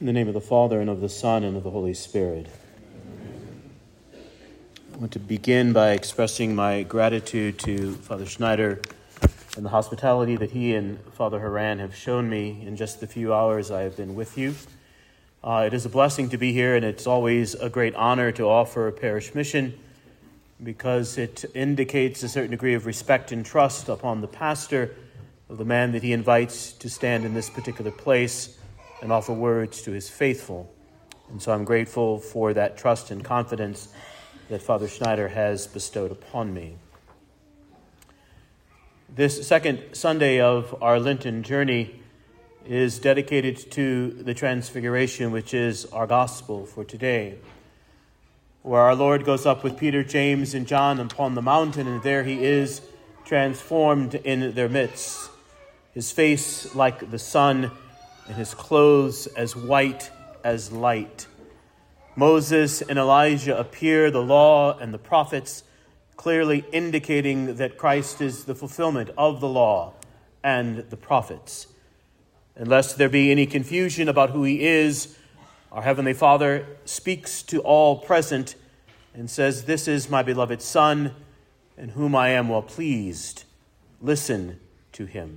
In the name of the Father, and of the Son, and of the Holy Spirit. I want to begin by expressing my gratitude to Father Schneider and the hospitality that he and Father Haran have shown me in just the few hours I have been with you. It is a blessing to be here, and it's always a great honor to offer a parish mission because it indicates a certain degree of respect and trust upon the pastor of the man that he invites to stand in this particular place and offer words to his faithful. And so I'm grateful for that trust and confidence that Father Schneider has bestowed upon me. This second Sunday of our Lenten journey is dedicated to the Transfiguration, which is our gospel for today, where our Lord goes up with Peter, James, and John upon the mountain, and there he is transformed in their midst, his face like the sun, and his clothes as white as light. Moses and Elijah appear, the law and the prophets, clearly indicating that Christ is the fulfillment of the law and the prophets. And lest there be any confusion about who he is, our Heavenly Father speaks to all present and says, "This is my beloved Son, in whom I am well pleased. Listen to him."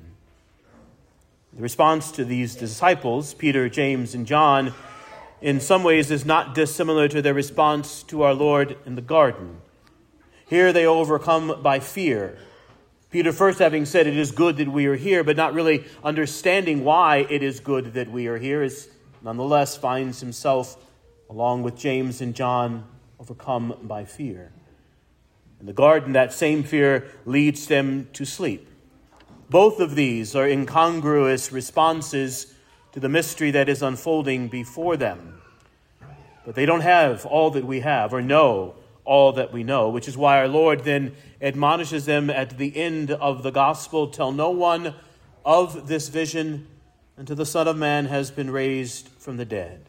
The response to these disciples, Peter, James, and John, in some ways is not dissimilar to their response to our Lord in the garden. Here they overcome by fear. Peter first having said, "It is good that we are here," but not really understanding why it is good that we are here, is nonetheless finds himself, along with James and John, overcome by fear. In the garden, that same fear leads them to sleep. Both of these are incongruous responses to the mystery that is unfolding before them. But they don't have all that we have or know all that we know, which is why our Lord then admonishes them at the end of the gospel, "Tell no one of this vision until the Son of Man has been raised from the dead."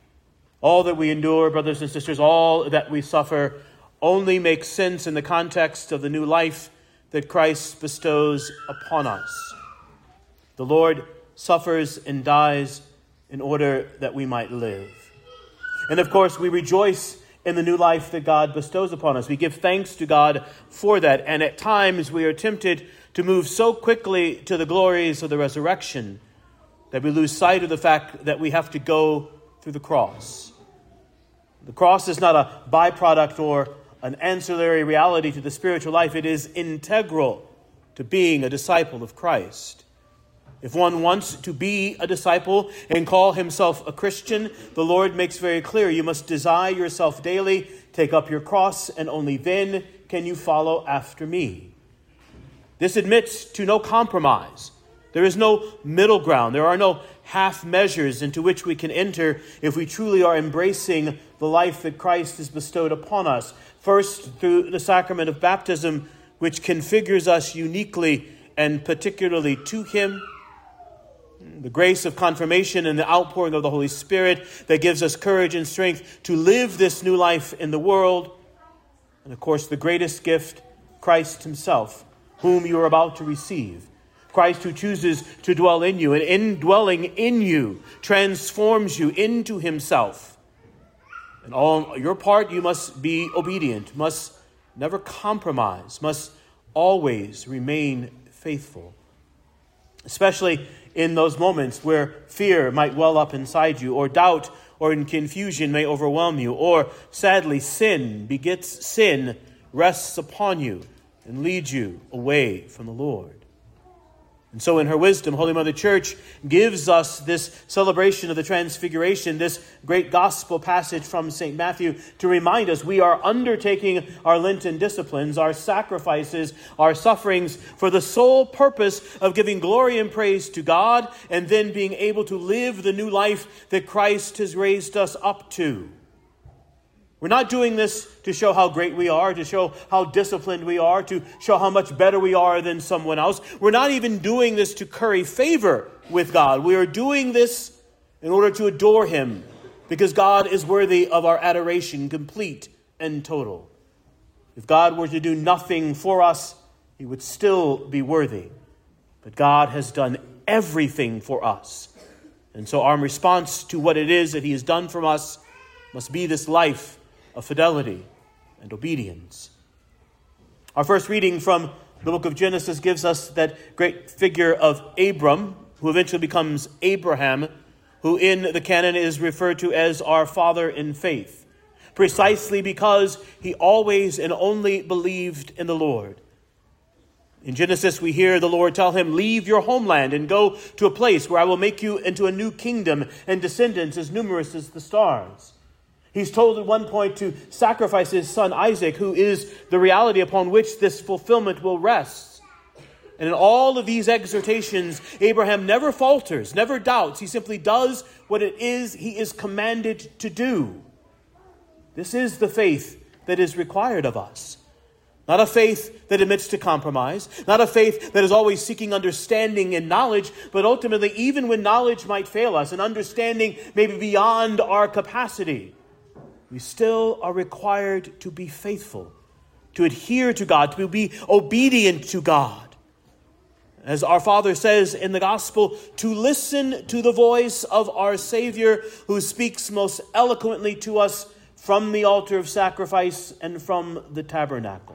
All that we endure, brothers and sisters, all that we suffer only makes sense in the context of the new life that Christ bestows upon us. The Lord suffers and dies in order that we might live. And of course, we rejoice in the new life that God bestows upon us. We give thanks to God for that. And at times we are tempted to move so quickly to the glories of the resurrection that we lose sight of the fact that we have to go through the cross. The cross is not a byproduct or an ancillary reality to the spiritual life. It is integral to being a disciple of Christ. If one wants to be a disciple and call himself a Christian, the Lord makes very clear, you must deny yourself daily, take up your cross, and only then can you follow after me. This admits to no compromise. There is no middle ground. There are no half measures into which we can enter if we truly are embracing the life that Christ has bestowed upon us. First, through the sacrament of baptism, which configures us uniquely and particularly to him. The grace of confirmation and the outpouring of the Holy Spirit that gives us courage and strength to live this new life in the world. And of course, the greatest gift, Christ himself, whom you are about to receive. Christ who chooses to dwell in you, and in dwelling in you, transforms you into himself. And on your part, you must be obedient, must never compromise, must always remain faithful. Especially in those moments where fear might well up inside you, or doubt or confusion may overwhelm you, or sadly sin begets sin, rests upon you and leads you away from the Lord. And so in her wisdom, Holy Mother Church gives us this celebration of the Transfiguration, this great gospel passage from St. Matthew, to remind us we are undertaking our Lenten disciplines, our sacrifices, our sufferings for the sole purpose of giving glory and praise to God, and then being able to live the new life that Christ has raised us up to. We're not doing this to show how great we are, to show how disciplined we are, to show how much better we are than someone else. We're not even doing this to curry favor with God. We are doing this in order to adore him, because God is worthy of our adoration, complete and total. If God were to do nothing for us, he would still be worthy. But God has done everything for us. And so our response to what it is that he has done for us must be this life of fidelity and obedience. Our first reading from the book of Genesis gives us that great figure of Abram, who eventually becomes Abraham, who in the canon is referred to as our father in faith, precisely because he always and only believed in the Lord. In Genesis, we hear the Lord tell him, "Leave your homeland and go to a place where I will make you into a new kingdom and descendants as numerous as the stars." He's told at one point to sacrifice his son Isaac, who is the reality upon which this fulfillment will rest. And in all of these exhortations, Abraham never falters, never doubts. He simply does what it is he is commanded to do. This is the faith that is required of us. Not a faith that admits to compromise, not a faith that is always seeking understanding and knowledge, but ultimately, even when knowledge might fail us and understanding may be beyond our capacity, we still are required to be faithful, to adhere to God, to be obedient to God. As our Father says in the Gospel, to listen to the voice of our Savior, who speaks most eloquently to us from the altar of sacrifice and from the tabernacle.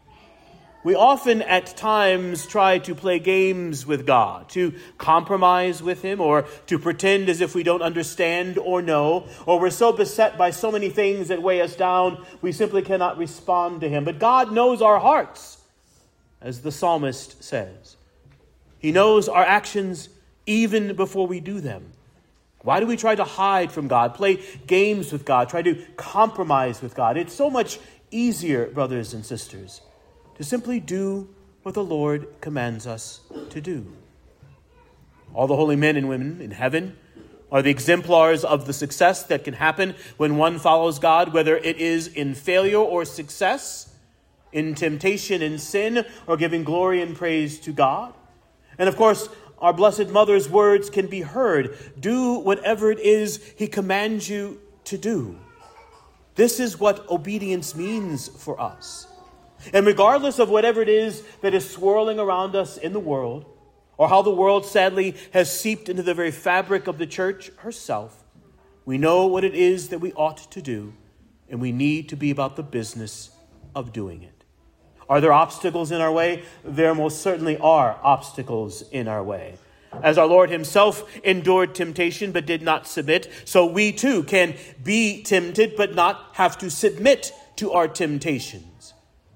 We often at times try to play games with God, to compromise with him, or to pretend as if we don't understand or know, or we're so beset by so many things that weigh us down, we simply cannot respond to him. But God knows our hearts, as the psalmist says. He knows our actions even before we do them. Why do we try to hide from God, play games with God, try to compromise with God? It's so much easier, brothers and sisters, to simply do what the Lord commands us to do. All the holy men and women in heaven are the exemplars of the success that can happen when one follows God, whether it is in failure or success, in temptation and sin, or giving glory and praise to God. And of course, our Blessed Mother's words can be heard. Do whatever it is he commands you to do. This is what obedience means for us. And regardless of whatever it is that is swirling around us in the world, or how the world sadly has seeped into the very fabric of the church herself, we know what it is that we ought to do, and we need to be about the business of doing it. Are there obstacles in our way? There most certainly are obstacles in our way. As our Lord himself endured temptation but did not submit, so we too can be tempted but not have to submit to our temptations.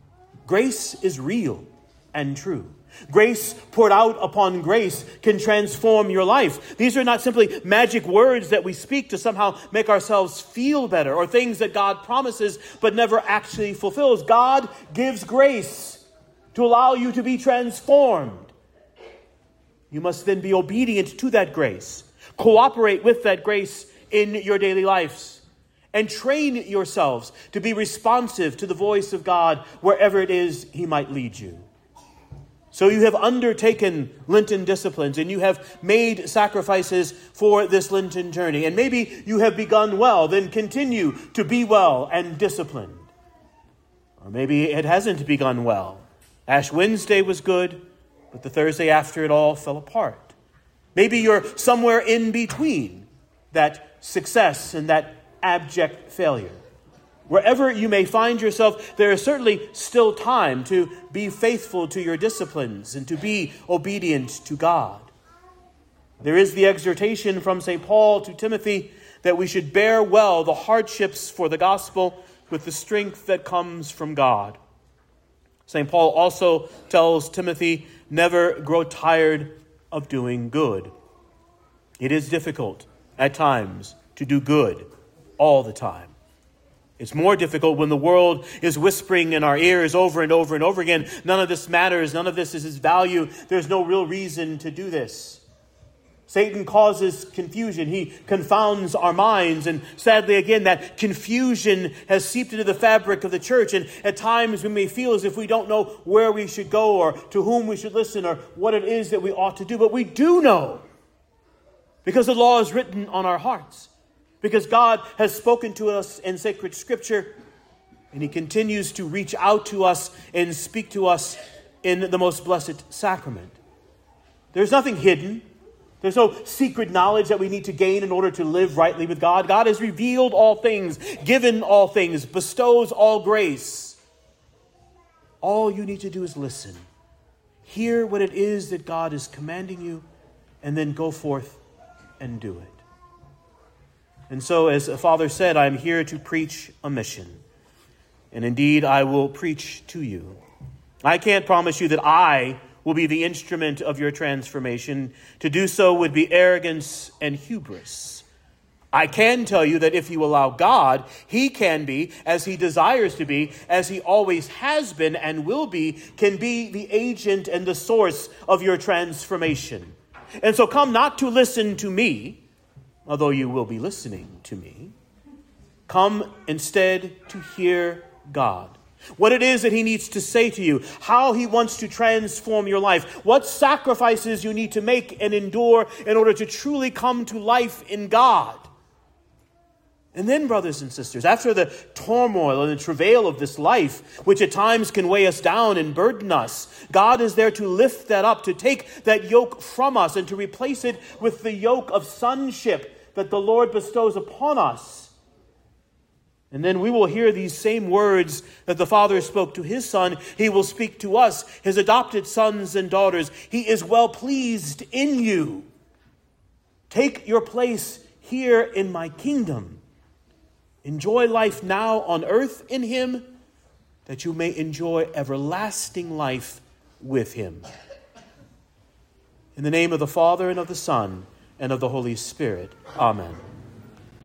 Grace is real and true. Grace poured out upon grace can transform your life. These are not simply magic words that we speak to somehow make ourselves feel better, or things that God promises but never actually fulfills. God gives grace to allow you to be transformed. You must then be obedient to that grace. Cooperate with that grace in your daily lives. And train yourselves to be responsive to the voice of God wherever it is he might lead you. So you have undertaken Lenten disciplines and you have made sacrifices for this Lenten journey. And maybe you have begun well, then continue to be well and disciplined. Or maybe it hasn't begun well. Ash Wednesday was good, but the Thursday after it all fell apart. Maybe you're somewhere in between that success and that abject failure. Wherever you may find yourself, there is certainly still time to be faithful to your disciplines and to be obedient to God. There is the exhortation from St. Paul to Timothy that we should bear well the hardships for the gospel with the strength that comes from God. St. Paul also tells Timothy, never grow tired of doing good. It is difficult at times to do good all the time. It's more difficult when the world is whispering in our ears over and over and over again, none of this matters, none of this is his value, there's no real reason to do this. Satan causes confusion. He confounds our minds. And sadly, again, that confusion has seeped into the fabric of the church. And at times we may feel as if we don't know where we should go or to whom we should listen or what it is that we ought to do. But we do know, because the law is written on our hearts. Because God has spoken to us in sacred scripture, and he continues to reach out to us and speak to us in the most blessed sacrament. There's nothing hidden. There's no secret knowledge that we need to gain in order to live rightly with God. God has revealed all things, given all things, bestows all grace. All you need to do is listen. Hear what it is that God is commanding you, and then go forth and do it. And so, as a father said, I am here to preach a mission. And indeed, I will preach to you. I can't promise you that I will be the instrument of your transformation. To do so would be arrogance and hubris. I can tell you that if you allow God, he can be, as he desires to be, as he always has been and will be, can be the agent and the source of your transformation. And so come not to listen to me, although you will be listening to me. Come instead to hear God. What it is that he needs to say to you, how he wants to transform your life, what sacrifices you need to make and endure in order to truly come to life in God. And then, brothers and sisters, after the turmoil and the travail of this life, which at times can weigh us down and burden us, God is there to lift that up, to take that yoke from us and to replace it with the yoke of sonship that the Lord bestows upon us. And then we will hear these same words that the Father spoke to his Son. He will speak to us, his adopted sons and daughters. He is well pleased in you. Take your place here in my kingdom. Enjoy life now on earth in him, that you may enjoy everlasting life with him. In the name of the Father, and of the Son, and of the Holy Spirit. Amen.